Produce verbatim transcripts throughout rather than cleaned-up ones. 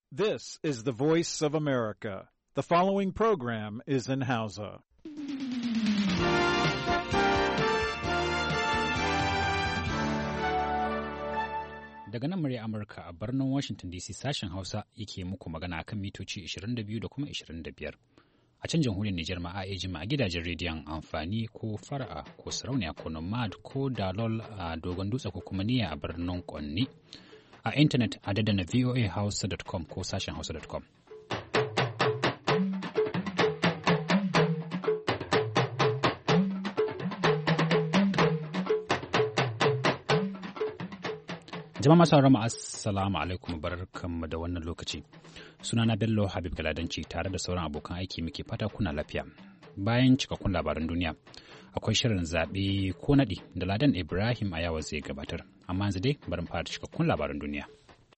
This is the voice of America. The following program is in Hausa. Daga nan murya Amurka a birnin Washington D C sashen Hausa yake muku magana akan mitoci ashirin da biyu da kuma ashirin da biyar. A can jamhuriyar Nijar ma a jima a gidajen rediyon amfani ko fara'a ko sarauniya ko nomad ko dalol a dogon dutse ko kuma niyya a birnin Kwanni. A intanet a dadana voa hausa dot com ko sashen hausa dot com. Jama'a masu rama assalamu alaikum barkanmu da wannan lokaci. Sunana Bello Habib Galadanci tare da sauran abokan aiki muke fata kuna lafiya. Bayan cikakkun labaran duniya, akwai shirin zaɓe ko naɗi da Ladan Ibrahim a yawa zai gabatar. Amma yanzu dai bari fara cikakkun labaran duniya.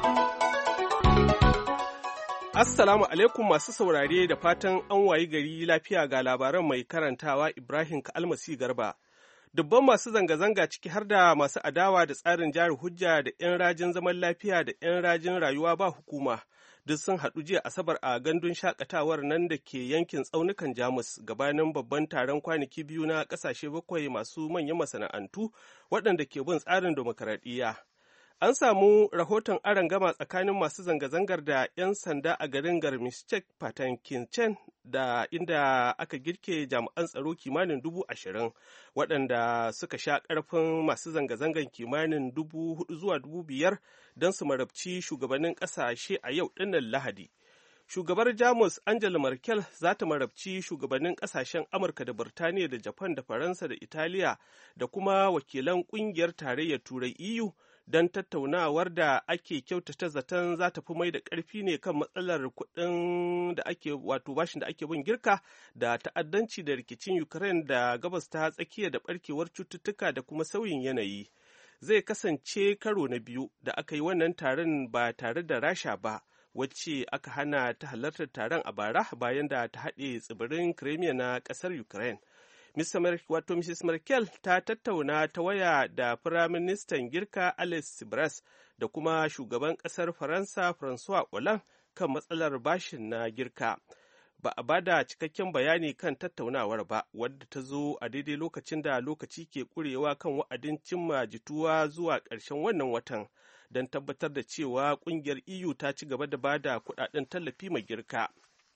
Assalamu alaikum masu saurare da fatan an wayi gari lafiya ga labaran mai karantawa Ibrahim Kalmasi Garba. Dubban masu zanga-zanga ciki har da masu adawa da tsarin jari hujja da 'yan rajin zaman lafiya da 'yan rajin rayuwa ba hukuma duk sun haɗu jiya Asabar a gandun shakatawar nan da ke yankin tsaunukan Jamus gabanin babban taron kwanaki biyu na ƙasashe bakwai masu manyan masana'antu waɗanda ke bin tsarin demokaradiyya. An samu rahoton arangama tsakanin masu zanga-zangar da 'yan sanda a garin Garmischek Patankincen da inda aka girke jami'an tsaro kimanin dubu ashirin waɗanda suka sha ƙarfin masu zanga-zangar kimanin dubu hudu zuwa dubu biyar don su marabci shugabannin ƙasashe a yau ɗinnan Lahadi. Shugabar Jamus Angela Merkel za ta marabci shugabannin ƙasashen Amurka da Birtaniya da Japan da Faransa da Italiya da kuma wakilan ƙungiyar tarayyar Turai E U don tattaunawar da ake kyautata zaton za ta fi mai da ƙarfi ne kan matsalar kuɗin da ake wato bashin da ake bin girka da ta'addanci da rikicin Ukraine da gabas ta tsakiya da ɓarkewar cututtuka da kuma sauyin yanayi. Zai kasance karo na biyu da aka yi wannan taron ba tare da Rasha ba, wacce aka hana ta halartar taron a bara bayan da ta haɗe tsibirin Crimea na ƙasar Ukraine. Wato Missus Merkel ta tattauna ta waya da Firaministan Girka Alex Tsipras da kuma shugaban ƙasar Faransa François Hollande kan matsalar bashin na Girka. Ba a bada cikakken bayani kan tattaunawar ba, wadda ta zo a daidai lokacin da lokaci ke ƙurewa kan wa'adin cimma jituwa zuwa ƙarshen wannan watan don tabbatar da cewa ƙungiyar E U ta ci gaba da bada kuɗaɗen tallafi mai Girka.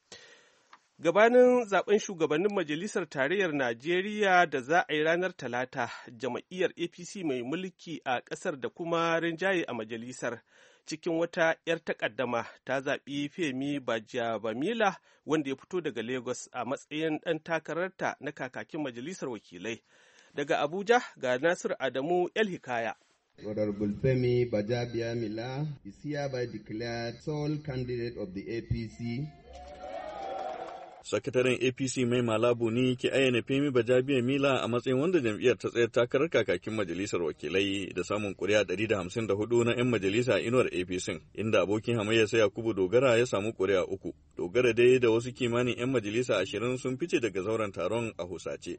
Gabanin zaben shugabannin Majalisar Tarayyar Najeriya da za a yi ranar Talata, jam'iyyar A P C mai mulki a ƙasar da kuma rinjaye a majalisar cikin wata 'yar takaddama ta zaɓi Femi Bajabamila wanda ya fito daga Lagos a matsayin ɗan takararta na kakakin majalisar wakilai. Daga Abuja ga Nasir Adamu El Hikaya. Honorable Femi Bajabamila is hereby declared sole candidate of the A P C. Sakataren A P C mai malabu ne ke ayyana Femi Bajabamila a matsayin wanda jam'iyyar ta tsayar takarar kakakin majalisar wakilai da samun kuri'a ɗari da hamsin da hudu na 'yan majalisa inuwar A P C, inda abokin hamayya sai Yakubu Dogara ya samu kuri'a uku. Dogara dai da wasu kimanin 'yan majalisa ashirin sun fice daga zauren taron a husace.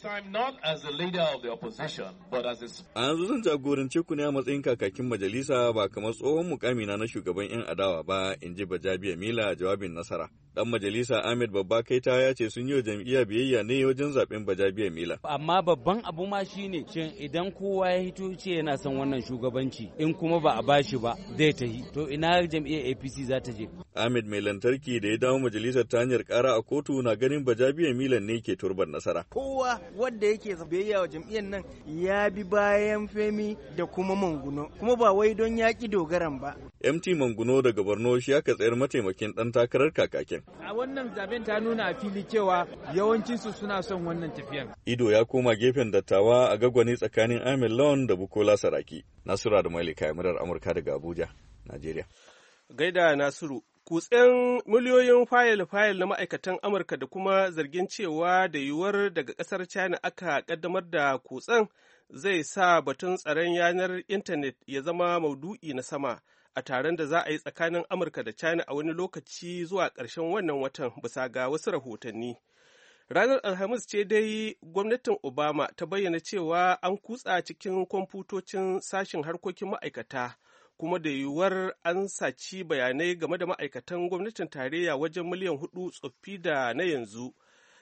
A yanzu zan jagorance ku ne a matsayin kakakin majalisa ba kamar tsohon mukamina na shugaban 'yan adawa ba, in ji Bajabamila jawabin nasara. Dan majalisa Ahmed Babba Kaita ya ce sun yi wa jam'iyya biyayya ne wajen zaben Bajabamila. Amma babban abu ma shine shin idan kowa ya hito ce yana son wannan shugabanci in kuma ba a bashi ba zai tahi to ina jam'iyyar A P C za ta je. Ahmed mai lantarki da ya dawo majalisar ta hanyar kara a kotu na ganin Bajabamila ne ke turbar nasara. Kowa wanda yake biyayya wa jam'iyyar nan ya bi bayan Femi da kuma Manguno kuma ba wai don yaƙi dogaran ba. M T Manguno daga Borno shi aka tsayar mataimakin dan takarar kakakin. A wannan zaben ta nuna a fili cewa yawancinsu suna son wannan tafiyan. Ido ya koma gefen dattawa a gagwani tsakanin Ahmed Lawan da Bukola Saraki. Nasura da Malika murar Amurka daga Abuja, Najeriya. Gaida Nasiru. Kutsen miliyoyin fayil-fayil na ma'aikatan Amurka da kuma zargin cewa da yiwuwar daga ƙasar China aka ƙaddamar da kutsen zai sa batun tsaron yanar intanet ya zama maudu'i na sama a taron da za a yi tsakanin Amurka da China a wani lokaci zuwa ƙarshen wannan watan bisa ga wasu rahotanni. Ranar Alhamis ce dai gwamnatin Obama ta bayyana cewa an kutsa cikin kwamfutocin sashen harkokin ma'aikata kuma da yiwuwar an saci bayanai game da ma'aikatan gwamnatin tarayya wajen miliyan hudu tsoffi da na yanzu.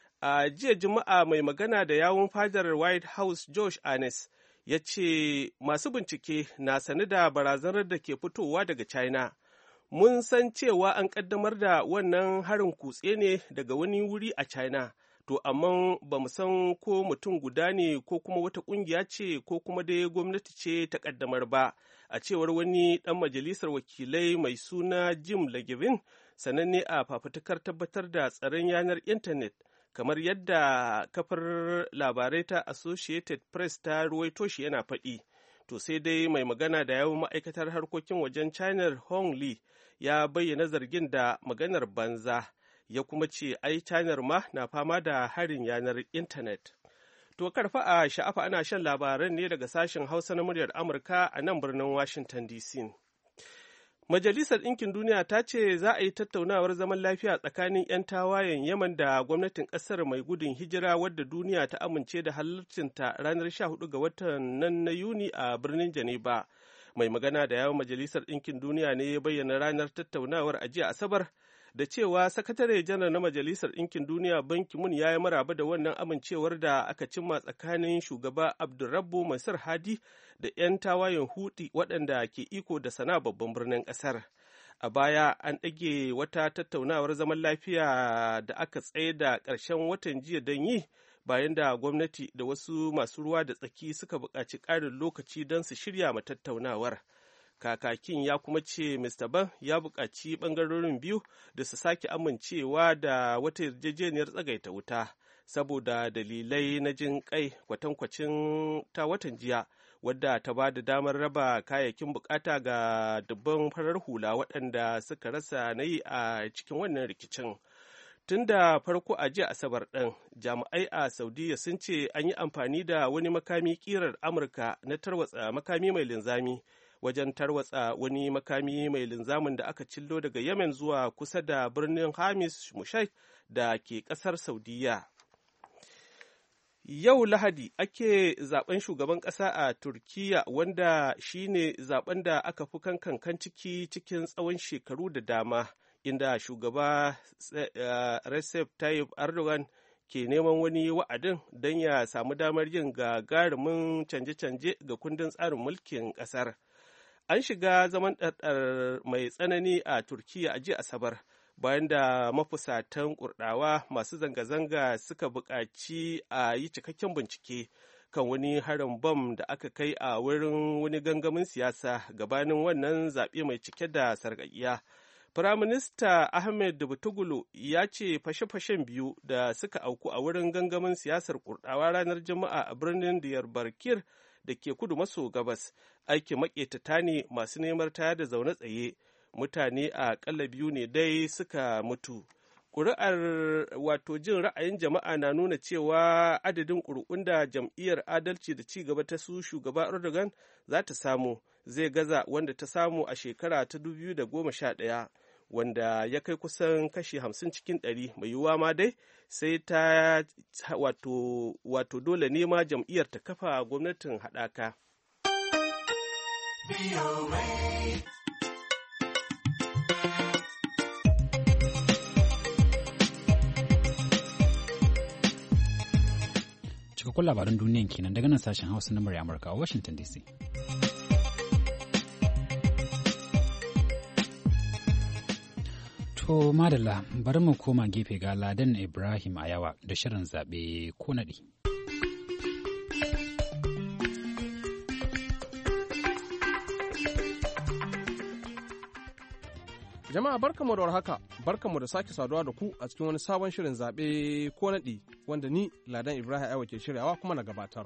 A jiya Juma'a mai magana da yawun fadar White House Josh Earnest ya ce masu bincike na sane da barazanar da ke fitowa daga China. Mun san cewa an ƙaddamar da wannan harin kutse ne daga wani wuri a China, to amma ba mu san ko mutum guda ne ko kuma wata ƙungiya ce ko kuma dai gwamnati ce ta ƙaddamar ba, a cewar wani ɗan majalisar wakilai mai suna Jim Lagevin, sananne a fafutukar tabbatar da tsaron yanar intanet, kamar yadda kafar labarai ta Associated Press ta ruwaito shi yana faɗi. To sai dai mai magana da yawun ma'aikatar harkokin wajen China Hong Li ya bayyana zargin da maganar banza, ya kuma ce ai China ma na fama da harin yanar intanet. To karfa a sha'afa ana shan labaran ne daga sashen Hausa na muryar Amurka a nan birnin Washington D C. Majalisar Ɗinkin Duniya ta ce za a yi tattaunawar zaman lafiya tsakanin 'yan tawayen Yaman da gwamnatin ƙasar mai gudun hijira wadda duniya ta amince da halarcinta ranar sha hudu ga watan nan na Yuni a birnin Geneva. Mai magana da yawon Majalisar Ɗinkin Duniya ne ya bayyana ranar tattaunawar a jiya Asabar da cewa sakatare janar na Majalisar Ɗinkin Duniya Ban Ki-moon ya yi maraba da wannan amincewar da aka cimma tsakanin shugaba Abdurrabbu Mansur Hadi da 'yan tawayen Houthi waɗanda ke iko da Sana babban birnin ƙasar. A baya an ɗage wata tattaunawar zaman lafiya da aka tsaye da ƙarshen watan jiya don yi bayan da gwamnati da wasu masu ruwa da tsaki suka buƙaci ƙarin lokaci don su shirya ma tattaunawar. Kakakin ya kuma ce Mister Ban ya buƙaci ɓangarorin biyu da su sake amincewa da wata yarjejeniyar tsagaita wuta saboda dalilai na jin kai kwatankwacin ta watan jiya wadda ta ba da damar raba kayayyakin bukata ga dubban farar hula waɗanda suka rasa na yi a cikin wannan rikicin. Tun da farko a jiya Asabar ɗin, jami'ai a Saudiya sun ce an yi amfani da wani makami ƙirar Amurka na tarwatsa makami mai linzami wajen tarwatsa wani makami mai linzamin da aka cillo daga Yemen zuwa kusa da birnin Hamis Mushai da ke ƙasar Saudiya. Yau Lahadi ake zaben shugaban ƙasa a Turkiyya wanda shine zaben da aka fi kankan ciki cikin tsawon shekaru da dama, inda shugaba Recep Tayyip Erdogan ke neman wani wa'adin don ya samu damar yin gagarumin canje-canje ga kundin tsarin mulkin ƙasar. An shiga zaman ɗarɗar mai tsanani a Turkiyya a jiya Asabar, bayan da mafusatan kurdawa masu zanga-zanga suka buƙaci a yi cikakken bincike kan wani harin bom da aka kai a wurin wani gangamin siyasa gabanin wannan zaɓe mai cike da sarƙaƙiya. Firaminista Ahmed Davutoglu ya ce fashe-fashen biyu da suka auku a wurin gangamin siyasar kurdawa ranar Juma'a a birnin Diyarbakir da ke kudu maso gabas aikin maƙetata ne masu neman tayar da zaune tsaye. Mutane a ƙalla biyu ne dai suka mutu. Ƙuri'ar wato jin ra'ayin jama'a na nuna cewa adadin ƙuri'un da jam'iyyar adalci da ci gaba ta su shugaba Erdogan za ta samu zai gaza wanda ta samu a shekara ta dubu biyu da goma sha ɗaya, wanda ya kai kusan kashi hamsin cikin ɗari, mai yiwuwa ma dai sai ta wato, wato dole ne ma jam'iyyar ta kafa gwamnatin haɗaka. Cikakkun labaran duniyan kenan daga nan sashen Hausa na murya Amurka a Washington D C. To madalla, bari mu koma gefe ga Ladan Ibrahim Ayawa da shirin zaɓe ko naɗi. Jama'a barkamu da warhaka, barkamu da sake saduwa da ku a cikin wani sabon shirin zaɓe ko naɗi wanda ni Ladan Ibrahim Ayawa ke shiryawa kuma na gabatar.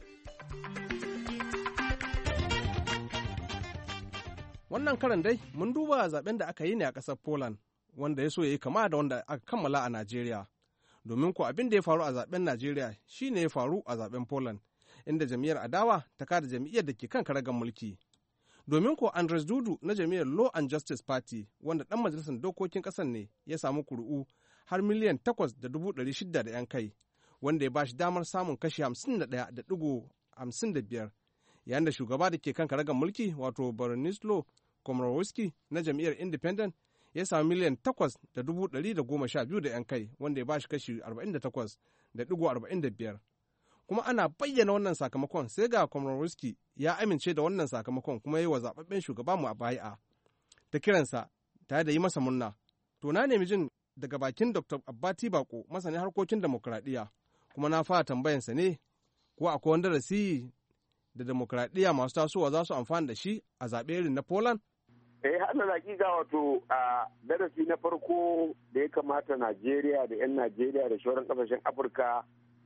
Wannan karan dai mun duba zaɓen da aka yi ne a ƙasar Poland wanda ya so ya yi kama da wanda aka kammala a Najeriya. Domin ko abin da ya faru a zaɓen Najeriya shi ne ya faru a zaɓen Poland, inda jam'iyyar adawa ta kada jam'iyyar da ke kan karagar mulki. Domin ko Andres Dudu na jam'iyyar Law and Justice Party wanda ɗan majalisar dokokin ƙasar ne ya samu kuri'u har miliyan takwas da dubu ɗari shida da ‘yan kai, wanda ya ba shi damar samun kashi hamsin da ɗaya da ɗigo hamsin da biyar, yayin da shugaba da ke kan karagar mulki wato Bronislaw Komorowski na jam'iyyar Independent ya sami miliyan takwas da dubu ɗari da goma sha biyu da ‘yan kai, wanda ya ba shi kashi arba'in da takwas da ɗigo arba'in da biyar. Kuma ana bayyana wannan sakamakon sai ga Komorowski ya amince da wannan sakamakon kuma yi wa zaɓaɓɓen shugaba mu a bai'a ta kiransa tare da yi masa murna. To na nemi jin daga bakin Doctor Abbati Bako, masanin harkokin demokuraɗiyya, kuma na fara tambayansa ne ko akwai wani darasi da demokuraɗiyya masu tasowa za su amfana da shi a zaɓe irin na Poland? Eh, hana hakika wato a darasi na farko da ya kamata Najeriya da 'yan Najeriya da shauran kasashen Afirka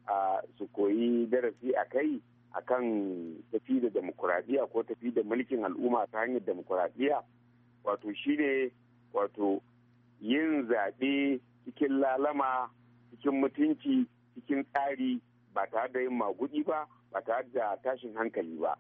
su koyi darasi a kai a kan tafi da demokuraɗiyya ko tafi da mulkin al'umma ta hanyar demokuraɗiyya, wato shi ne wato yin zaɓe cikin lalama, cikin mutunci, cikin tsari, ba tare da yin magudi ba, ba tare da tashin hankali ba.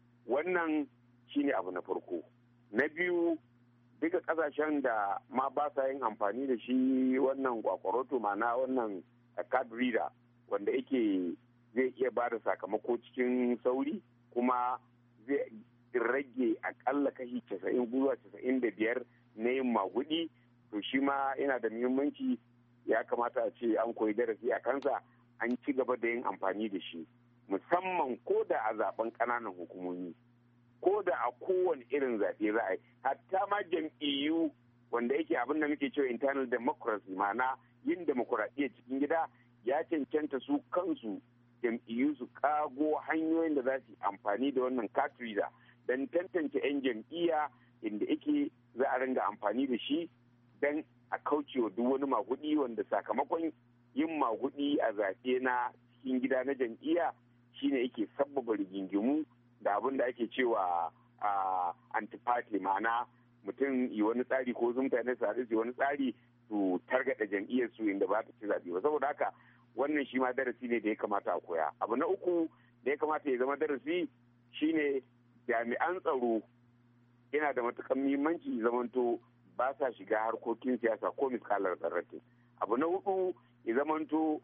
Wannan shi ne abu na farko. Na biyu, duka kasashen da ma ba sa yin amfani da shi wannan kwakwaroto, mana wannan card reader, wanda yake zai iya ba da sakamako cikin sauri kuma zai rage akalla kashi casa'in zuwa casa'in da biyar na yin magudi, to shi ma yana da muhimmanci, ya kamata a ce an koyi darasi a kansa, an ci gaba da yin amfani da shi, musamman ko da a zaben ƙananan hukumomi, ko da a kowane irin zaɓe za a yi, hatta ma jam'iyyu wanda yake abin da muke cewa internal democracy, ma'ana yin demokuraɗiyya cikin gida, ya cancanta su kansu jam'iyyu su kago hanyoyin da za su amfani da wannan card reader don tantance 'yan jam'iyya inda yake za a ringa amfani da shi don a kaucewa duk wani magudi, wanda sakamakon yin magudi a zaɓe na cikin gida na jam'iyya shine yake sabbaba rigingimu da abin da ake cewa anti-party, ma'ana mutum yi wani tsari ko su mutane su haɗu su wani tsari su targaɗa jam'iyyar su inda ba ta ci zaɓe ba. Saboda haka wannan shi ma darasi ne da ya kamata a koya. Abu na uku da ya kamata ya zama darasi shine jami'an tsaro yana da matuƙar muhimmanci zamanto ba sa shiga harkokin siyasa ko miskalar tsarrate. Abu na hudu ya zamanto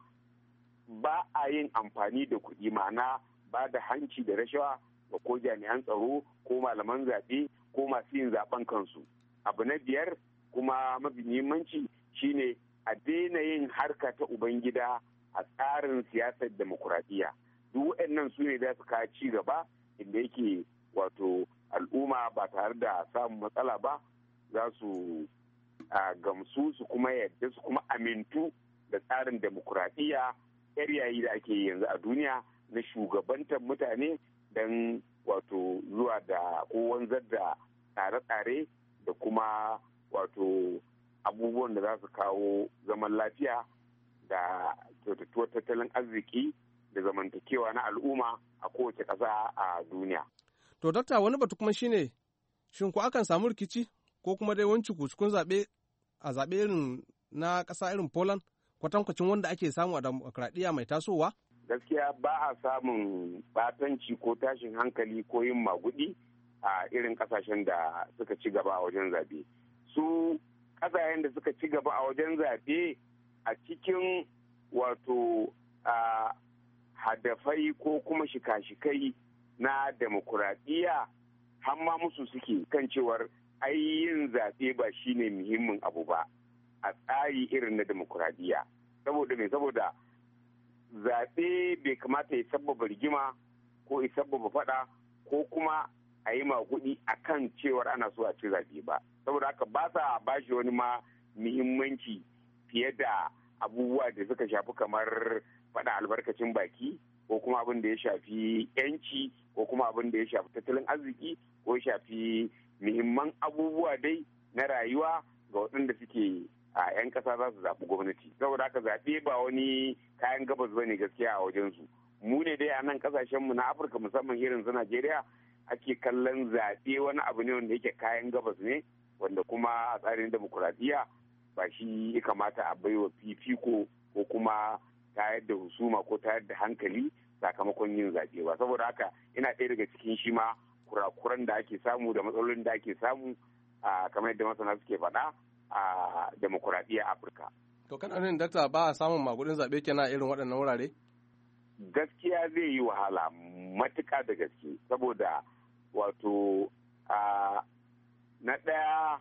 ba a yin amfani da kuɗi, ma'ana ba da hanci da rashawa ga ko jami'an tsaro ko malaman zaɓe ko masu yin zaɓen kansu. Abu na biyar kuma mafi muhimmanci shine a daina yin harka ta ubangida a tsarin siyasar demokuraɗiyya. Duk waɗannan su ne za su kawo ci gaba inda yake wato al'umma ba tare da samun matsala ba za su gamsu su kuma yadda su kuma amintu da tsarin demokuraɗiyya yar yayi da ake yanzu a duniya na shugabantar mutane don wato zuwa da ko wanzar da tsare-tsare da kuma wato abubuwan da za su kawo zaman lafiya da kyautatuwar tattalin arziki da zamantakewa na al'umma a kowace ƙasa a duniya. To, Dokta, wani batu kuma shine, shin ko akan samu rikici ko kuma dai wani cikucikun zaɓe a zaɓe irin na ƙasa irin Poland, kwatankwacin wanda ake samu a demokradiyya mai tasowa? Gaskiya ba a samun batanci ko tashin hankali ko yin magudi a irin ƙasashen da suka ci gaba a wajen zaɓe. Su ƙasashen da suka ci gaba a wajen zaɓe a cikin wato hadafai ko kuma shika-shikai na demokuraɗiyya hamma musu suke kan cewar yin zaɓe ba shine muhimmin abu ba a tsari irin na demokuraɗiyya. Saboda me? Saboda zaɓe bai kamata ya sabbaba rigima ko ya sabbaba faɗa ko kuma a yi maguɗi a kan cewar ana so a ci zaɓe ba. Saboda haka ba sa ba shi wani ma muhimmanci fiye da abubuwa da suka shafi kamar faɗa albarkacin baki ko kuma abin da ya shafi yanci ko kuma abin da ya shafi tattalin arziki ko ya shafi muhimman abubuwa dai na rayuwa ga waɗanda suke a 'yan ƙasa za su zaɓi gwamnati. Saboda haka zaɓe ba wani kayan gabas ba ne gaskiya a wajensu. Mu ne dai a nan ƙasashenmu na Afirka musamman irin su Najeriya ake kallon zaɓe wani abu ne wanda yake kayan gabas ne wanda kuma a tsarin demokuraɗiyya ba shi ya kamata a baiwa fifiko ko kuma tayar da husuma ko tayar da hankali sakamakon yin zaɓe ba. Saboda haka ina ɗaya daga cikin shi ma kurakuran da ake samu da matsalolin da ake samu a kamar yadda masana suke faɗa a demokuraɗiyya Afirka. To kana nan dakta ba a samun magudin zaɓe kenan a irin waɗannan wurare? Gaskiya zai yi wahala matuƙa da gaske saboda wato na ɗaya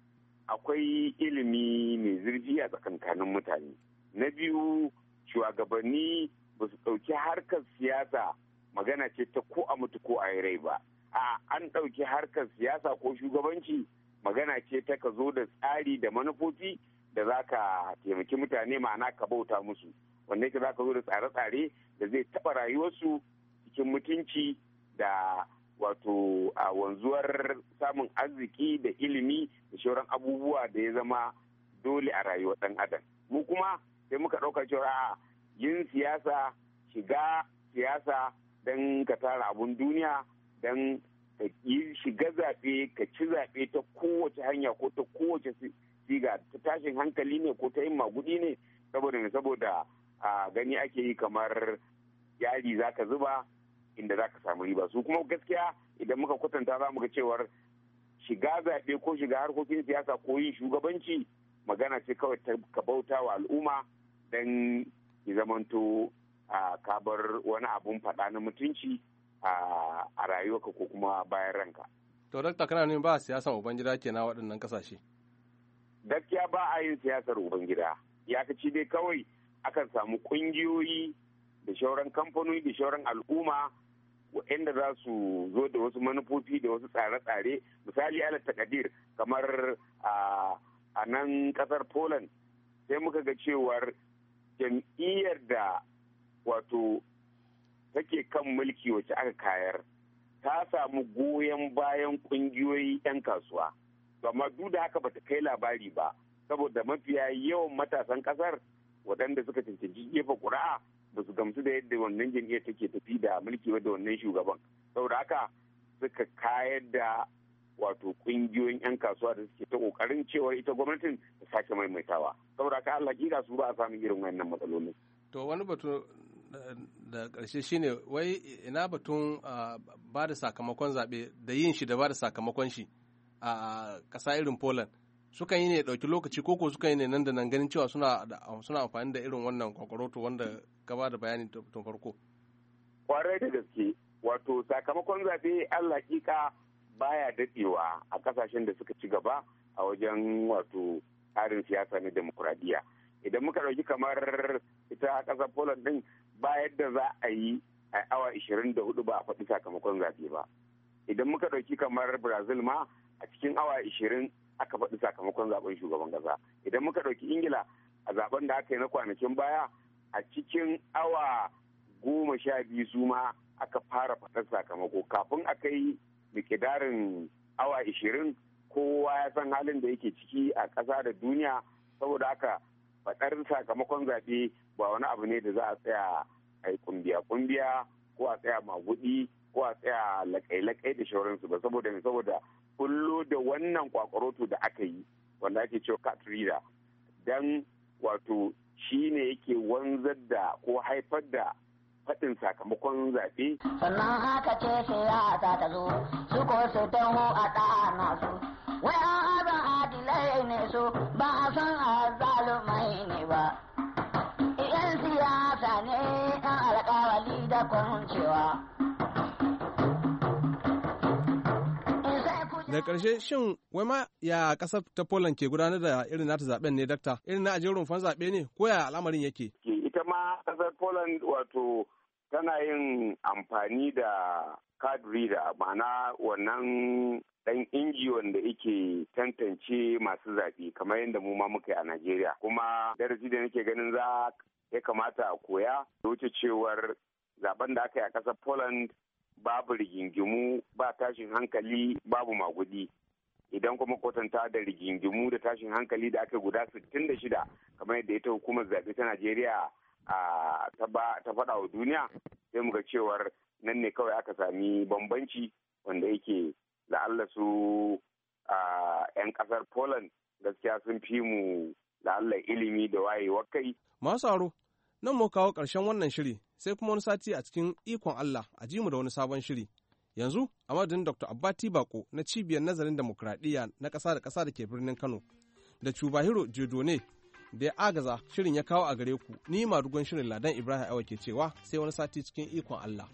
akwai ilimi mai zurfi a tsakankanin mutane. Na biyu shugabanni ba su ɗauki harkar siyasa magana ce ta ko a mutu ko a yi rai ba. A an ɗauki harkar siyasa ko shugabanci magana ce ta ka zo da tsari da manufofi da za ka taimaki mutane, ma'ana ka bauta musu, wanda yake za ka zo da tsare-tsare da zai taɓa rayuwarsu cikin mutunci da wato a wanzuwar samun arziki da ilimi da shauran abubuwa da ya zama dole a rayuwar ɗan adam. Mu kuma sai muka ɗauka cewa yin siyasa, shiga siyasa don ka tara abun duniya, don ka yi shiga zaɓe, ka ci zaɓe ta kowace hanya ko ta kowace siga, ta tashin hankali ne ko ta yin magudi ne, saboda ne saboda a gani ake yi kamar yari za ka zuba inda za ka samu riba. Su kuma gaskiya idan muka kwatanta za mu ga cewar shiga zaɓe ko shiga harkokin siyasa ko yin shugabanci magana ce kawai ta ka bauta wa al'umma don ya zamanto a kabar wani abun faɗa na mutunci a rayuwarka ko kuma bayan ranka. To, Dokta, kana nuna ba siyasar Ubangida ke na waɗannan ƙasashe? Gaskiya ba a yin siyasar Ubangida. Ya ci dai kawai akan samu ƙungiyoyi da shauran kamfanoni da shauran al'umma waɗanda za su zo da wasu manufofi da wasu tsare-tsare. Misali ala takadir kamar a nan ƙasar Poland sai muka ga cewar jam'iyyar da wato take kan mulki wacce aka kayar ta samu goyon bayan kungiyoyi 'yan kasuwa, amma duk da haka bata kai labari ba saboda mafiya yawan matasan kasar waɗanda suka cancanci jefa ƙuri'a ba su gamsu da yadda wannan jam'iyyar take tafi da mulki da wannan shugaban, saboda haka suka kayar da wato kungiyoyin 'yan kasuwa da suke ta kokarin cewa ita gwamnatin ta sake maimaitawa, saboda haka Allah hakika su ba a samun irin wannan matsaloli. To wani batu da ƙarshe shine wai ina batun ba da sakamakon zaɓe da yin shi da ba da sakamakon shi a ƙasa irin Poland sukan yi ne ɗauki lokaci koko sukan yi ne nan da nan ganin cewa suna amfani da irin wannan kwakwaroto wanda ka ba da bayani tun farko. Kwarai da gaske, wato sakamakon zaɓe Allah hakika baya daɗewa a ƙasashen da suka ci gaba a wajen wato tsarin siyasa na demokuraɗiyya. Idan muka ɗauki kamar ita ƙasar Poland ɗin ba yadda za a yi a awa ishirin da hudu ba a faɗi sakamakon zaɓe ba. Idan muka ɗauki kamar Brazil ma a cikin awa ishirin aka faɗi sakamakon zaɓen shugaban ƙasa. Idan muka ɗauki Ingila a zaɓen da aka yi na kwanakin baya a cikin awa goma sha biyu su ma aka fara faɗar sakamako. Kafin a kai mikidarin awa ishirin kowa ya san halin da yake ciki a ƙasa da duniya, saboda haka faɗar sakamakon zaɓe ba wani abu ne da za a tsaya a yi kumbiya-kumbiya ko a tsaya magudi ko a tsaya lakai-lakai da shauransu ba, saboda ne saboda kullo da wannan kwakwaroto da aka yi wanda ake cewa cat reader dan wato shi ne yake wanzar da ko haifar da faɗin sakamakon zaɓe. Sannan haka ce siyasa ta zo su ko su taho a ɗana su wai an azan adilai ne su ba a san azalumai ne ba. Yan siyasa ne yan alƙawali da kwancewa. Da ƙarshe shin wai ma ya ƙasar ta Poland ke gudanar da irin nata zaɓen ne, dakta? Irin na ajiyar rumfan zaɓe ne ko ya al'amarin yake? Ita ma ƙasar Poland wato tana yin amfani da card reader, ma'ana wannan ɗan inji wanda yake tantance masu zaɓe kamar yadda mu ma muka yi a Najeriya. Kuma darasi da nake ganin za ya kamata a koya da wuce cewar zaben da aka yi a ƙasar Poland babu rigingimu, ba tashin hankali, babu magudi. Idan kuma kwatanta da rigingimu da tashin hankali da aka guda sittin da shida kamar yadda ita hukumar zaɓe ta Najeriya ta faɗa wa duniya, sai muga cewar nan ne kawai aka sami bambanci wanda yake la'alla su ‘yan ƙasar Poland gaskiya sun fi mu la'alla ilimi da wayewar kai. Masu aro, nan mu kawo ƙarshen wannan shiri sai kuma wani sati a cikin ikon Allah a ji mu da wani sabon shiri. Yanzu a madadin Doctor Abbati Bako na Cibiyar Nazarin Demokradiyya na ƙasa da ƙasa da ke birnin Kano da Chubahiro Jodone da ya agaza shirin ya kawo a gare ku, ni madugon shirin Ladan Ibrahim Awa ke cewa sai wani sati cikin ikon Allah.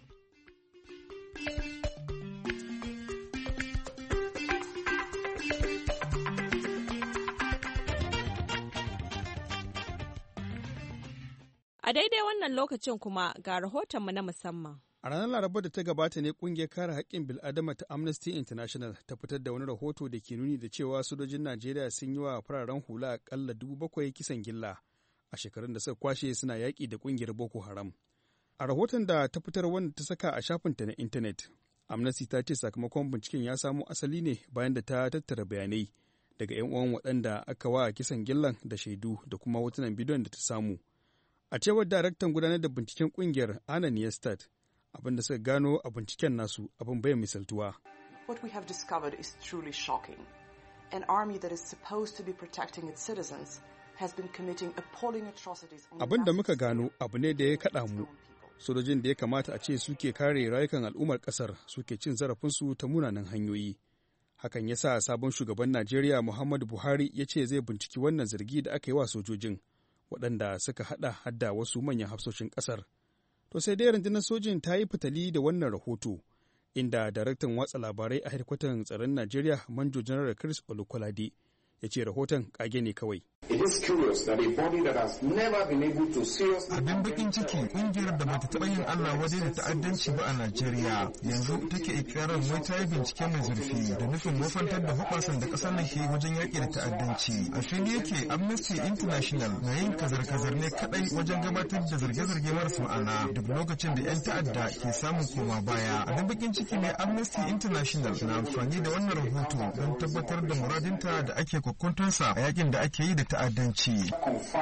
A daidai wannan lokacin kuma ga rahotonmu na musamman. A ranar Laraba da ta gabata ne kungiyar kare haƙƙin bil'adama ta Amnesty International ta fitar da wani rahoto da ke nuni da cewa sojojin Najeriya sun yi wa fararen hula aƙalla dubu bakwai kisan gilla a shekarun da suka kwashe suna yaƙi da kungiyar Boko Haram. A rahoton da ta fitar wanda ta saka a shafinta na intanet, Amnesty ta ce sakamakon binciken ya samo asali ne bayan da ta tattara bayanai daga 'yan uwan waɗanda aka wa kisan gillan da shaidu da kuma hotunan bidiyon da ta samu. A cewar daraktan gudanar da binciken kungiyar Anna Niyestad, abin da suka gano a binciken nasu abin bai misaltuwa. What we have discovered is truly shocking. An army that is supposed to be protecting its citizens has been committing appalling atrocities. Abin da muka gano abu ne da ya kaɗa mu. Sojojin da ya kamata a ce suke kare rayukan al'ummar ƙasar suke cin zarafinsu ta munanan hanyoyi. Hakan ya sa sabon shugaban Najeriya Muhammadu Buhari ya ce zai binciki wannan zargi da aka yi wa sojojin, waɗanda suka haɗa hadda wasu manyan hafsoshin ƙasar. To sai dai rundunar sojin ta yi fitali da wannan rahoto, inda daraktan watsa labarai a hedkwatan tsaron Najeriya Manjo Janar Chris Olukolade ya ce rahoton ƙage ne kawai. Abin bakin ciki kungiyar da bata taɓa yin Allah wadai da ta'addanci ba a Najeriya yanzu take ikirarin wai ta yi bincike mai zurfi da nufin wofantar da hubasan da ƙasar nan ke wajen yaƙi da ta'addanci. A fili yake Amnesty International na yin kazar-kazar ne kaɗai wajen gabatar da zarge-zarge marasa ma'ana duk lokacin da 'yan ta'adda ke samun koma baya. Abin bakin ciki ne Amnesty International na amfani da wannan rahoto don tabbatar da muradinta da ake kwakwantonsa a yakin da ake yi da ta'addanci.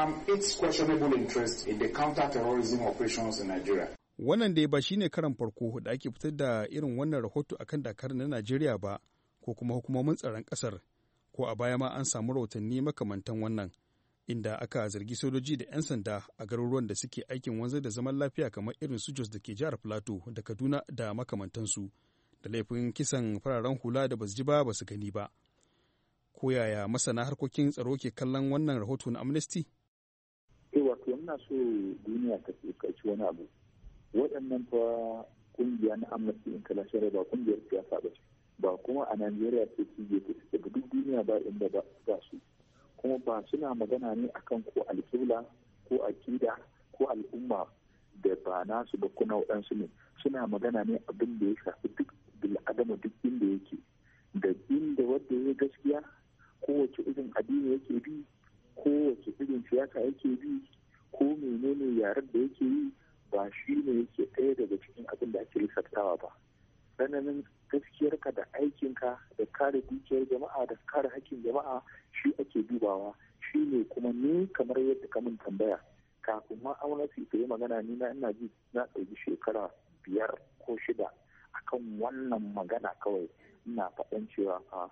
Wannan dai ba shi ne karan farko da ake fitar da irin wannan rahoto akan dakarun na Najeriya ba, ko kuma hukumomin tsaron ƙasar, ko a baya ma an samu rahotanni makamantan wannan, inda aka zargi sojoji da 'yan sanda a garuruwan da suke aikin wanzar da zaman lafiya kamar irin su Jos da ke jihar Plateau da Kaduna da makamantansu, da laifin kisan fararen hula da basu ji ba basu gani ba. Ko yaya masana harkokin tsaro ke kallon wannan rahoto na Amnesty? Eh wato ina so duniya ta tsokaci wani abu. Waɗannan fa kungiya na Amnesty International ba kungiyar siyasa ba ce, ba kuma a Najeriya ce cije ta suke, duk duniya ba inda ba su. Kuma ba suna magana ne akan ko alƙibla ko akida ko al'umma da ba nasu ba kuna waɗansu ne. Suna magana ne abin da ya shafi duk bil'adama duk inda yake, da inda wanda ya gaskiya, kowace irin addini yake bi, kowace irin siyasa yake bi, ko menene yaren da yake yi, ba shi ne yake ɗaya daga cikin abin da ake lissaftawa ba. Tsananin gaskiyarka da aikinka da kare dukiyar jama'a da kare hakkin jama'a shi ake dubawa, shi ne kuma ni kamar yadda ka min tambaya kafin ma Amnesty ta yi magana ni na ina ji na ɗauki shekara biyar ko shida akan wannan magana kawai ina faɗan cewa fa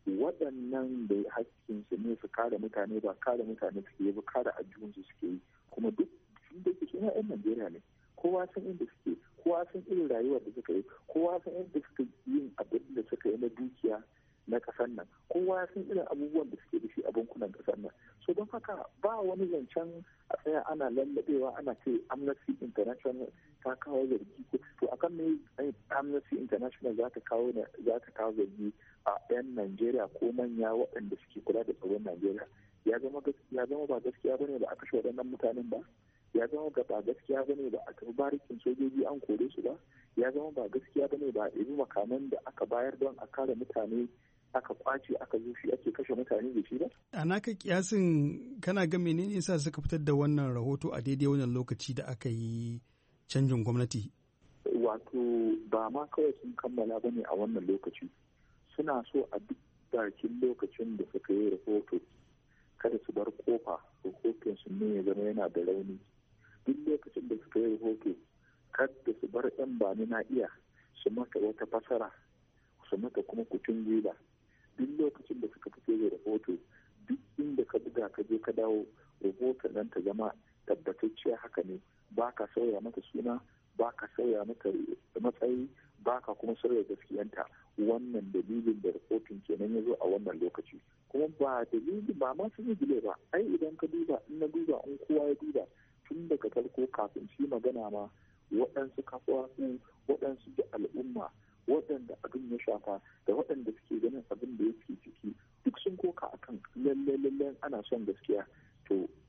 waɗannan da hakkinsu ne su kare mutane ba kare mutane suke yi ba kare ajiyunsu suke yi, kuma duk sun da ke suna 'yan Najeriya ne, kowa san inda suke, kowa san irin rayuwar da suka yi, kowa san inda suka yi abin da suka yi na dukiya na ƙasar nan, kowa san irin abubuwan da suke da shi a bankunan ƙasar nan. So don haka ba wani zancen a tsaya ana lallabewa ana ce Amnesty International ta kawo zargi ko to akan me Amnesty International za ta kawo za ta kawo zargi a 'yan Najeriya ko manya waɗanda suke kula da tsaron Najeriya. Ya zama ya zama ba gaskiya bane ba a kashe waɗannan mutanen ba, ya zama ba gaskiya bane ba a tafi barikin sojoji an kore su ba, ya zama ba gaskiya bane ba a ɗebi makaman da aka bayar don a kare mutane aka kwace aka zo shi ake kashe mutane da shi ba. A naka kiyasin kana ga menene yasa suka fitar da wannan rahoto a daidai wannan lokaci da aka yi canjin gwamnati? Wato ba ma kawai sun kammala bane a wannan lokaci, suna so a duk bakin lokacin da suka yi rahoto kada su bar kofa rahoton su ne ya zama yana da rauni. Duk lokacin da suka yi rahoto kada su bar yan bani na iya su mata wata fasara su mata kuma kutun gwiwa. Duk lokacin da suka fito da rahoto duk inda ka buga ka je ka dawo rahoton nan ta zama tabbatacciya haka ne, ba ka sauya mata suna, ba ka sauya mata matsayi, ba ka kuma sauya gaskiyanta. Wannan dalilin da rahoton kenan ya zo a wannan lokaci, kuma ba dalili ba ma sun yi gile ba. Ai idan ka duba in na duba in kowa ya duba tun daga farko kafin shi magana ma waɗansu kafafu waɗansu da al'umma waɗanda abin ya shafa da waɗanda suke ganin abin da yake ciki duk sun koka akan lalle lalle ana son gaskiya. To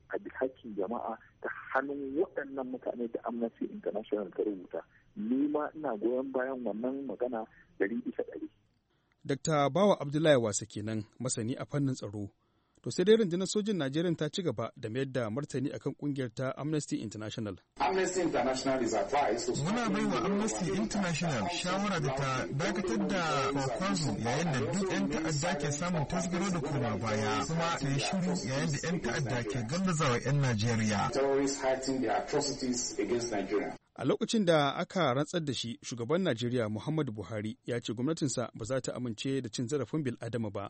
a bi hakkin jama'a ta hannun waɗannan mutane da Amnesty International ta rubuta. Ni ma ina goyon bayan wannan magana ɗari bisa ɗari. Dokta Bawa Abdullahi Wasa kenan masani a fannin tsaro. To sai dai rundunar sojin Najeriya ta ci gaba da mayar da martani akan kungiyar ta Amnesty International. Amnesty International is advised. Muna bai wa Amnesty International shawara da ta dakatar da kwakwazo yayin da duk 'yan ta'adda ke samun tasgaro da koma baya, kuma ta yi shiru yayin da 'yan ta'adda ke gallazawa 'yan Najeriya. Terrorists hiding their atrocities against Nigeria. A lokacin da aka rantsar da shi, shugaban Najeriya Muhammadu Buhari ya ce gwamnatinsa ba za ta amince da cin zarafin bil'adama ba.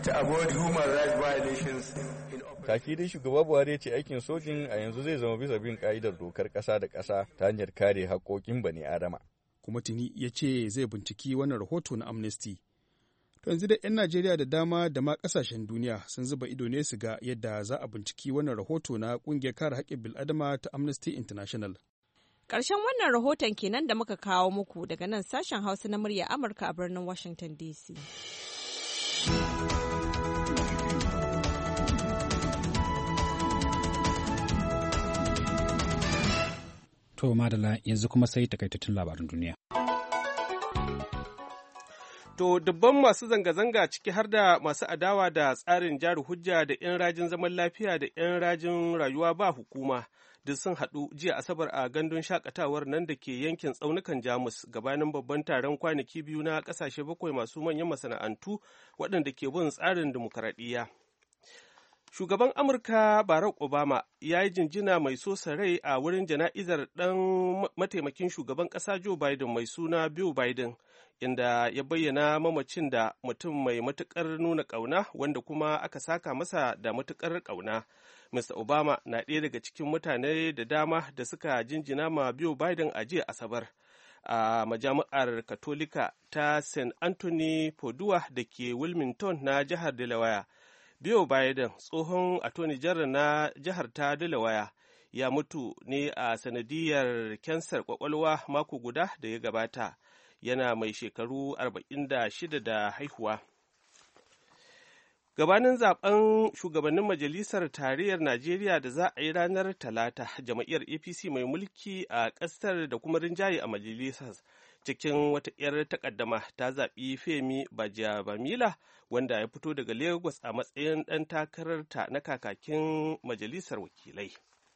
Kaki dai shugaba Buhari ya ce aikin sojin a yanzu zai zama bisa bin ka'idar dokar ƙasa da ƙasa ta hanyar kare haƙoƙin bani Adama. Kuma tuni ya ce zai binciki wannan rahoto na Amnesty. To yanzu da 'yan Najeriya da dama da ma ƙasashen duniya sun zuba ido ne su ga yadda za a binciki wannan rahoto na ƙungiyar kare haƙƙin bil'adama ta Amnesty International. Ƙarshen wannan rahoton kenan da muka kawo muku daga nan sashen Hausa na murya Amurka a birnin Washington D C. To madala yanzu kuma sai takaitattun labaran duniya. To dubban masu zanga-zanga ciki har da masu adawa da tsarin jari hujja da 'yan rajin zaman lafiya da 'yan rajin rayuwa ba hukuma duk sun haɗu jiya Asabar a gandun shakatawar nan da ke yankin tsaunukan Jamus gabanin babban taron kwanaki biyu na ƙasashe bakwai masu manyan masana'antu waɗanda ke bin tsarin dimokuraɗiyya. Shugaban Amurka Barack Obama ya yi jinjina mai sosa rai a wurin jana'izar ɗan mataimakin shugaban ƙasa Joe Biden mai suna Bill Biden, inda ya bayyana mamacin da mutum mai matuƙar nuna ƙauna wanda kuma aka saka masa da matuƙar ƙauna. Mister Obama na ɗaya daga cikin mutane da dama da suka jinjina ma Bill Biden a jiya Asabar a majami'ar Katolika ta Saint Anthony Padua da ke Wilmington na jihar Delaware. Bill Biden, tsohon attorney general na jihar ta Delaware, ya mutu ne a sanadiyar kansar kwakwalwa mako guda da ya gabata. Yana mai shekaru arba'in da shida da haihuwa. Gabanin zaben shugabannin majalisar tarayyar Najeriya da za a yi ranar Talata, jam'iyyar A P C mai mulki a ƙasar da kuma rinjaye a majalisar cikin wata 'yar takaddama ta zaɓi Femi Bajabamila wanda ya fito daga Lagos a matsayin ɗan takararta na kakakin majalisar wakilai.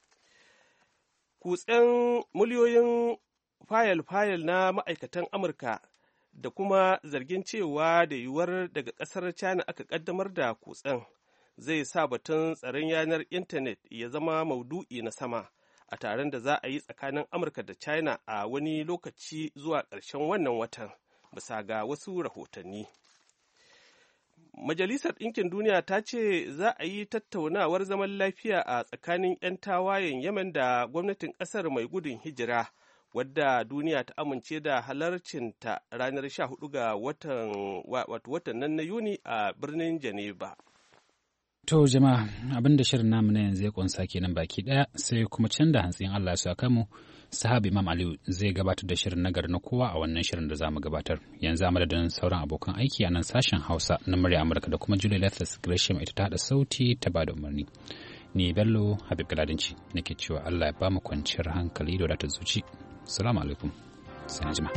Kutsen miliyoyin fayil-fayil na ma'aikatan Amurka da kuma zargin cewa da yiwuwar daga ƙasar China aka ƙaddamar da kutsen zai sa batun tsaron yanar intanet ya zama maudu'i na sama a taron da za a yi tsakanin Amurka da China a wani lokaci zuwa ƙarshen wannan watan, bisa ga wasu rahotanni. Majalisar Ɗinkin Duniya ta ce za a yi tattaunawar zaman lafiya a tsakanin 'yan tawayen Yemen da gwamnatin ƙasar mai gudun hijira, wadda duniya ta amince da halarcinta ranar sha hudu ga watan watan nan na Yuni a birnin Geneva. To jama'a abinda shirin namu na yanzu ya kunsa kenan baki daya, sai kuma can da hantsin Allah ya saka mu sahabi Imam Aliyu zai gabatar da shirin nagar na kowa a wannan shirin da zamu gabatar. Yanzu a madadin sauran abokan aiki a nan sashen Hausa na murya Amurka da kuma Julie Lethas Gresham ita ta hada sauti ta bada umarni. Ni Bello Habib Galadinci nake cewa Allah ya ba mu kwanciyar hankali da wadatar zuci. Assalamu alaikum. Sai anjima.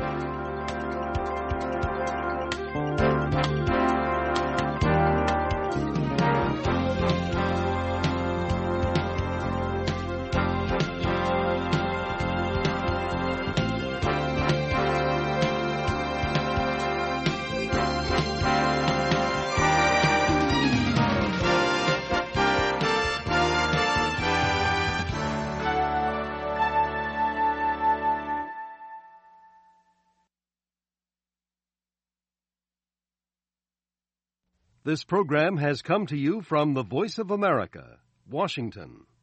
This program has come to you from the Voice of America, Washington.